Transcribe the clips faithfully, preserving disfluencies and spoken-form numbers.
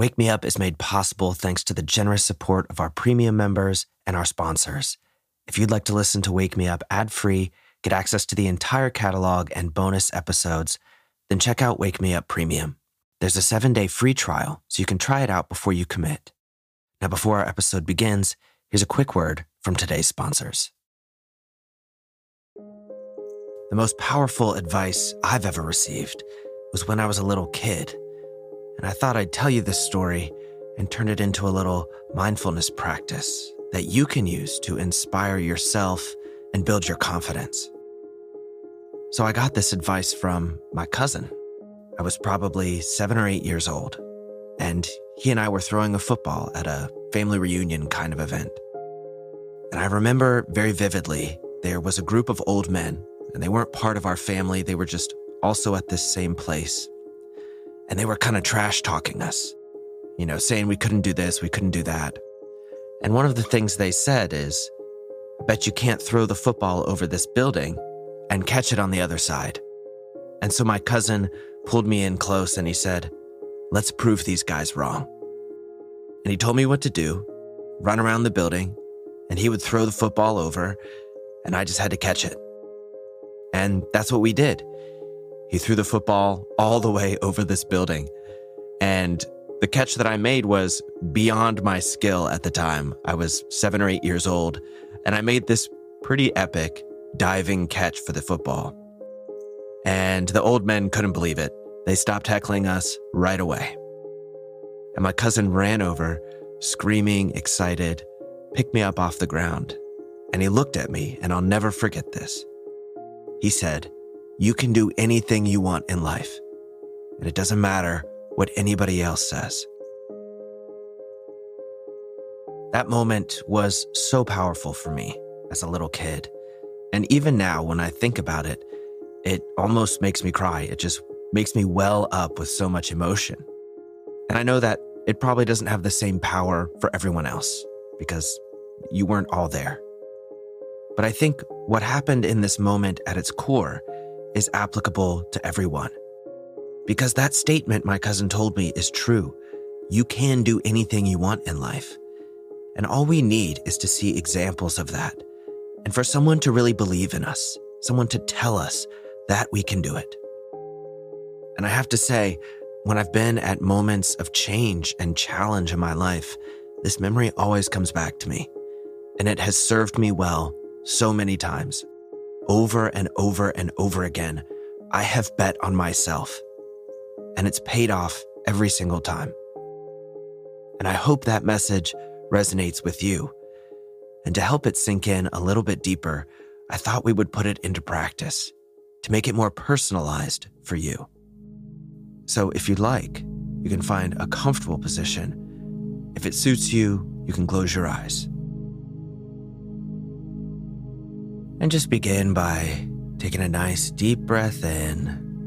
Wake Me Up is made possible thanks to the generous support of our premium members and our sponsors. If you'd like to listen to Wake Me Up ad-free, get access to the entire catalog and bonus episodes, then check out Wake Me Up Premium. There's a seven-day free trial, so you can try it out before you commit. Now, before our episode begins, here's a quick word from today's sponsors. The most powerful advice I've ever received was when I was a little kid. And I thought I'd tell you this story and turn it into a little mindfulness practice that you can use to inspire yourself and build your confidence. So I got this advice from my cousin. I was probably seven or eight years old, and he and I were throwing a football at a family reunion kind of event. And I remember very vividly, there was a group of old men, and they weren't part of our family. They were just also at this same place. And they were kind of trash talking us, you know, saying we couldn't do this, we couldn't do that. And one of the things they said is, I bet you can't throw the football over this building and catch it on the other side. And so my cousin pulled me in close and he said, let's prove these guys wrong. And he told me what to do, run around the building, and he would throw the football over, and I just had to catch it. And that's what we did. He threw the football all the way over this building. And the catch that I made was beyond my skill at the time. I was seven or eight years old, and I made this pretty epic diving catch for the football. And the old men couldn't believe it. They stopped heckling us right away. And my cousin ran over, screaming, excited, picked me up off the ground. And he looked at me, and I'll never forget this. He said, you can do anything you want in life, and it doesn't matter what anybody else says. That moment was so powerful for me as a little kid. And even now, when I think about it, it almost makes me cry. It just makes me well up with so much emotion. And I know that it probably doesn't have the same power for everyone else because you weren't all there. But I think what happened in this moment at its core is applicable to everyone. Because that statement my cousin told me is true. You can do anything you want in life. And all we need is to see examples of that. And for someone to really believe in us, someone to tell us that we can do it. And I have to say, when I've been at moments of change and challenge in my life, this memory always comes back to me. And it has served me well so many times. Over and over and over again, I have bet on myself. And it's paid off every single time. And I hope that message resonates with you. And to help it sink in a little bit deeper, I thought we would put it into practice to make it more personalized for you. So if you'd like, you can find a comfortable position. If it suits you, you can close your eyes. And just begin by taking a nice deep breath in.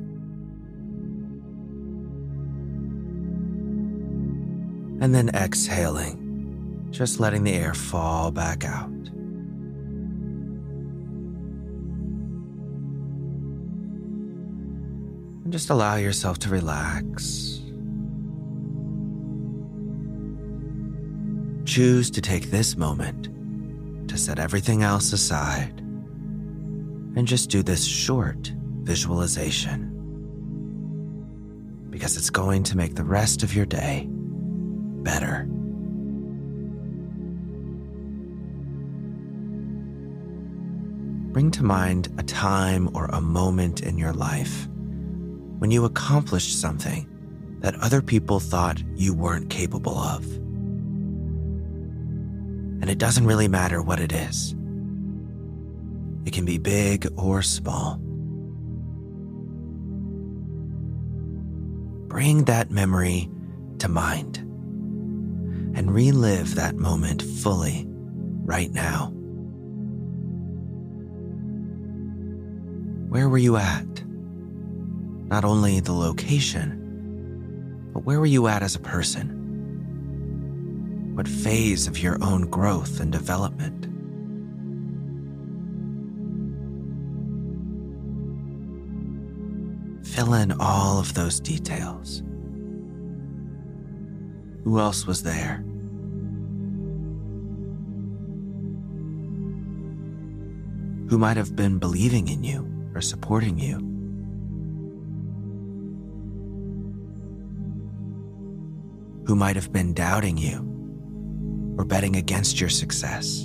And then exhaling, just letting the air fall back out. And just allow yourself to relax. Choose to take this moment to set everything else aside. And just do this short visualization. Because it's going to make the rest of your day better. Bring to mind a time or a moment in your life when you accomplished something that other people thought you weren't capable of. And it doesn't really matter what it is. It can be big or small. Bring that memory to mind and relive that moment fully right now. Where were you at? Not only the location, but where were you at as a person? What phase of your own growth and development? Fill in all of those details. Who else was there? Who might have been believing in you or supporting you? Who might have been doubting you or betting against your success?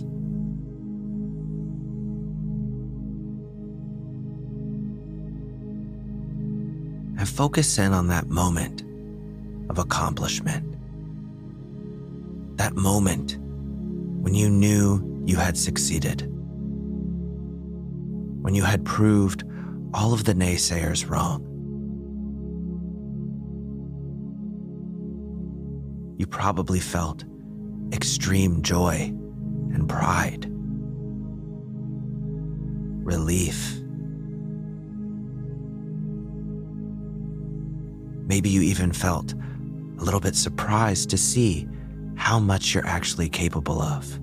And focus in on that moment of accomplishment. That moment when you knew you had succeeded. When you had proved all of the naysayers wrong. You probably felt extreme joy and pride, relief. Maybe you even felt a little bit surprised to see how much you're actually capable of.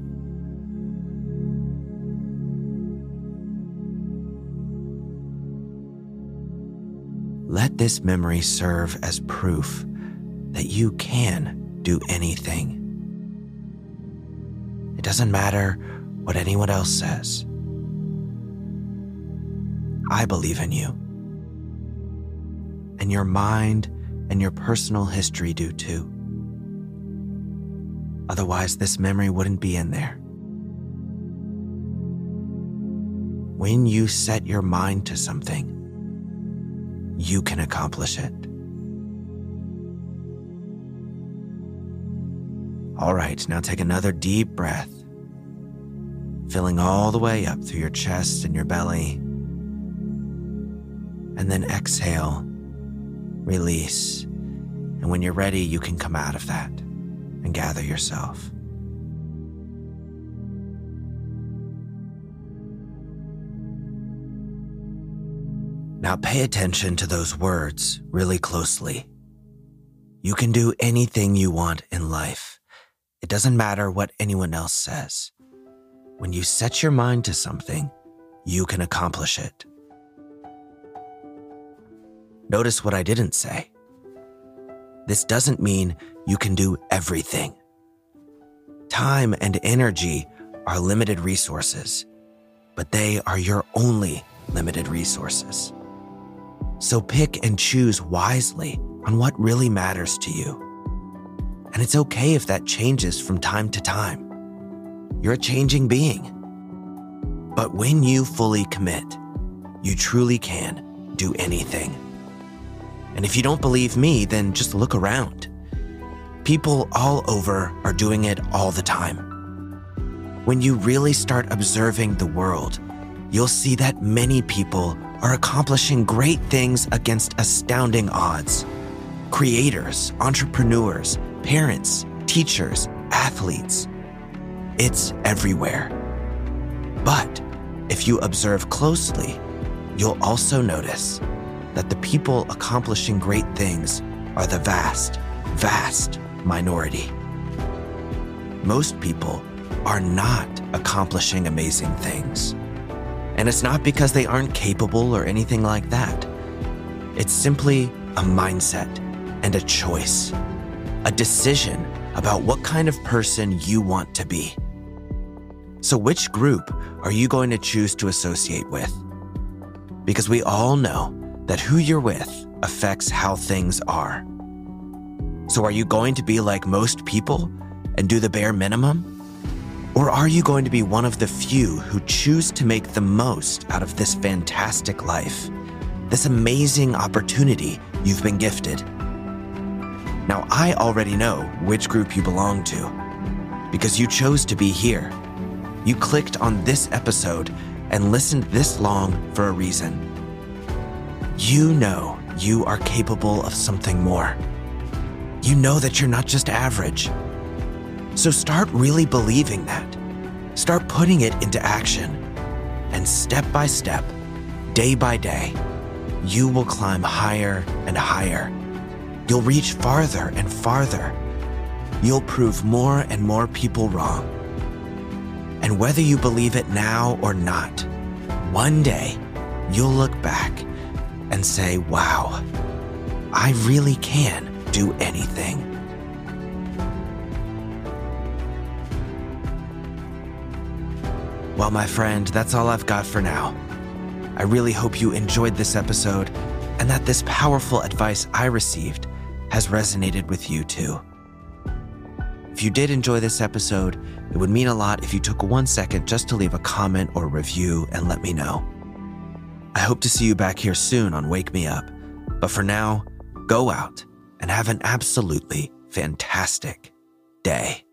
Let this memory serve as proof that you can do anything. It doesn't matter what anyone else says. I believe in you. And your mind and your personal history do too. Otherwise, this memory wouldn't be in there. When you set your mind to something, you can accomplish it. All right, now take another deep breath, filling all the way up through your chest and your belly. And then exhale, release. And when you're ready, you can come out of that and gather yourself. Now pay attention to those words really closely. You can do anything you want in life. It doesn't matter what anyone else says. When you set your mind to something, you can accomplish it. Notice what I didn't say. This doesn't mean you can do everything. Time and energy are limited resources, but they are your only limited resources. So pick and choose wisely on what really matters to you. And it's okay if that changes from time to time. You're a changing being. But when you fully commit, you truly can do anything. And if you don't believe me, then just look around. People all over are doing it all the time. When you really start observing the world, you'll see that many people are accomplishing great things against astounding odds. Creators, entrepreneurs, parents, teachers, athletes. It's everywhere. But if you observe closely, you'll also notice that the people accomplishing great things are the vast, vast minority. Most people are not accomplishing amazing things. And it's not because they aren't capable or anything like that. It's simply a mindset and a choice, a decision about what kind of person you want to be. So which group are you going to choose to associate with? Because we all know that who you're with affects how things are. So are you going to be like most people and do the bare minimum? Or are you going to be one of the few who choose to make the most out of this fantastic life, this amazing opportunity you've been gifted? Now, I already know which group you belong to because you chose to be here. You clicked on this episode and listened this long for a reason. You know you are capable of something more. You know that you're not just average. So start really believing that. Start putting it into action. And step by step, day by day, you will climb higher and higher. You'll reach farther and farther. You'll prove more and more people wrong. And whether you believe it now or not, one day you'll look back and say, wow, I really can do anything. Well, my friend, that's all I've got for now. I really hope you enjoyed this episode and that this powerful advice I received has resonated with you too. If you did enjoy this episode, it would mean a lot if you took one second just to leave a comment or review and let me know. I hope to see you back here soon on Wake Me Up. But for now, go out and have an absolutely fantastic day.